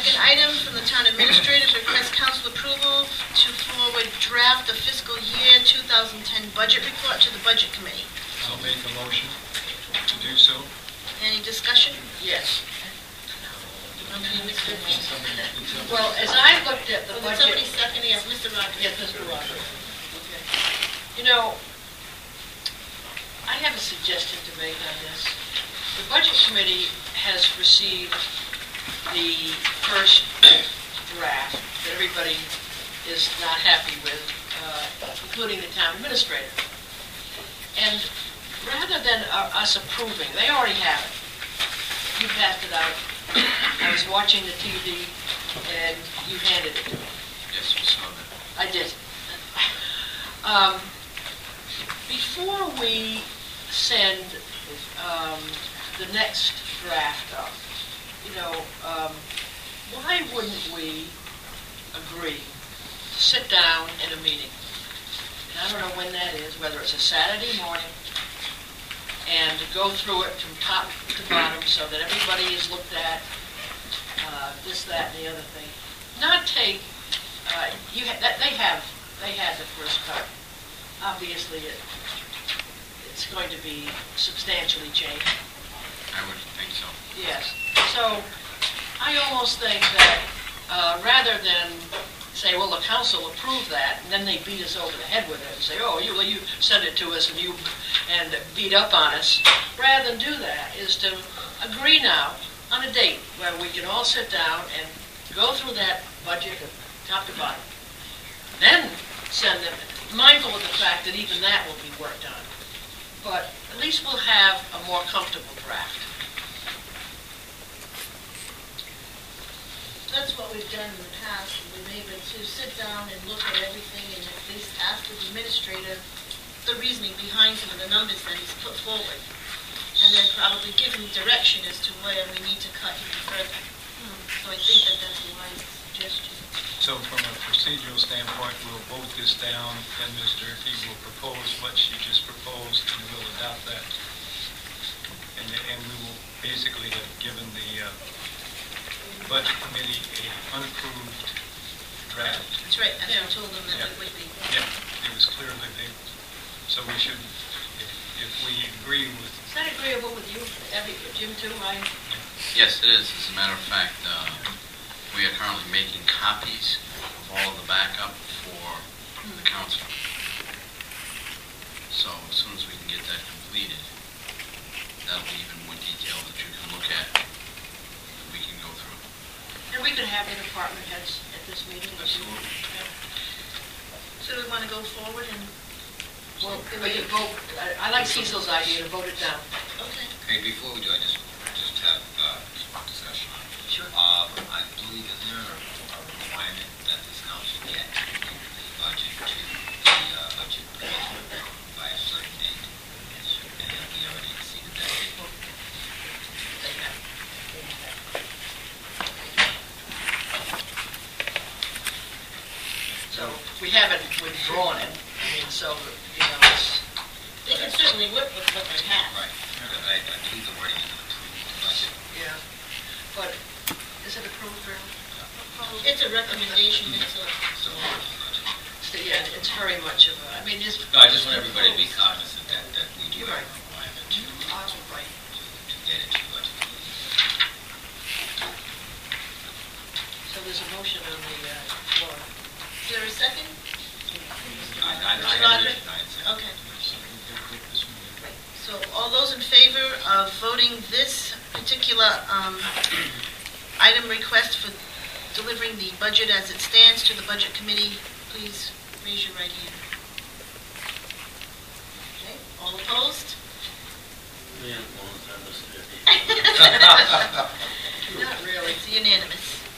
Second item from the town administrator, request council approval to forward draft the fiscal year 2010 budget report to the budget committee. I'll make a motion to do so. Any discussion? Yes. Okay, Mr. Well, as I looked at the Did budget... somebody second? Yes, Mr. Rogers. Yes, Mr. Rogers. Okay. You know, I have a suggestion to make on this. The budget committee has received the first draft that everybody is not happy with, including the town administrator. And rather than us approving, they already have it. You passed it out. I was watching the TV, and you handed it to me. Yes, we saw that. I did. Before we send the next draft up, why wouldn't we agree to sit down in a meeting? And I don't know when that is, whether it's a Saturday morning, and to go through it from top to bottom so that everybody is looked at, this, that, and the other thing. Not take, they had the first cut. Obviously, it's going to be substantially changed. I would think so. Yes. So I almost think that rather than say, well, the council approved that, and then they beat us over the head with it and say, oh, you sent it to us and beat up on us, rather than do that is to agree now on a date where we can all sit down and go through that budget top to bottom. Then send them, mindful of the fact that even that will be worked on. But at least we'll have a more comfortable draft. That's what we've done in the past. We've been able to sit down and look at everything and at least ask the administrator the reasoning behind some of the numbers that he's put forward. And then probably give him direction as to where we need to cut even further. So I think that that's a wise suggestion. So from a procedural standpoint, we'll vote this down, and Mr. Durkee will propose what she just proposed, and we'll adopt that. And we will basically have given the Budget Committee an unapproved draft. That's right. I told them that it would be. Yeah, it was clear that so we should, if we agree with... Is that agreeable with you, Jim, too? Yes, it is. As a matter of fact, we are currently making copies of all of the backup for the council. So as soon as we can get that completed, that'll be even more detail that you can look at, that we can go through. And we could have the department heads at this meeting. Absolutely. Yeah. So we want to go forward and... Well, we can vote. I like Cecil's idea to vote it down. Okay. Hey, before we do, I just have one discussion. Sure. I believe is there a requirement that this council get the budget to the budget proposal by a certain date? And we already exceeded that date. So we haven't withdrawn it. I mean, so it's... They can certainly work with what they have. Right. I believe the wording is approved budget. Yeah. But is it approved, Bill? It's a recommendation. It's a... So, Yeah, it's very much of a... I mean, it's... no, I just want everybody to be cognizant that we do You're have right. a requirement to Right. get it to budget. So there's a motion on the floor. Is there a second? Okay. So all those in favor of voting this particular item request for delivering the budget as it stands to the Budget Committee, please raise your right hand. Okay, all opposed?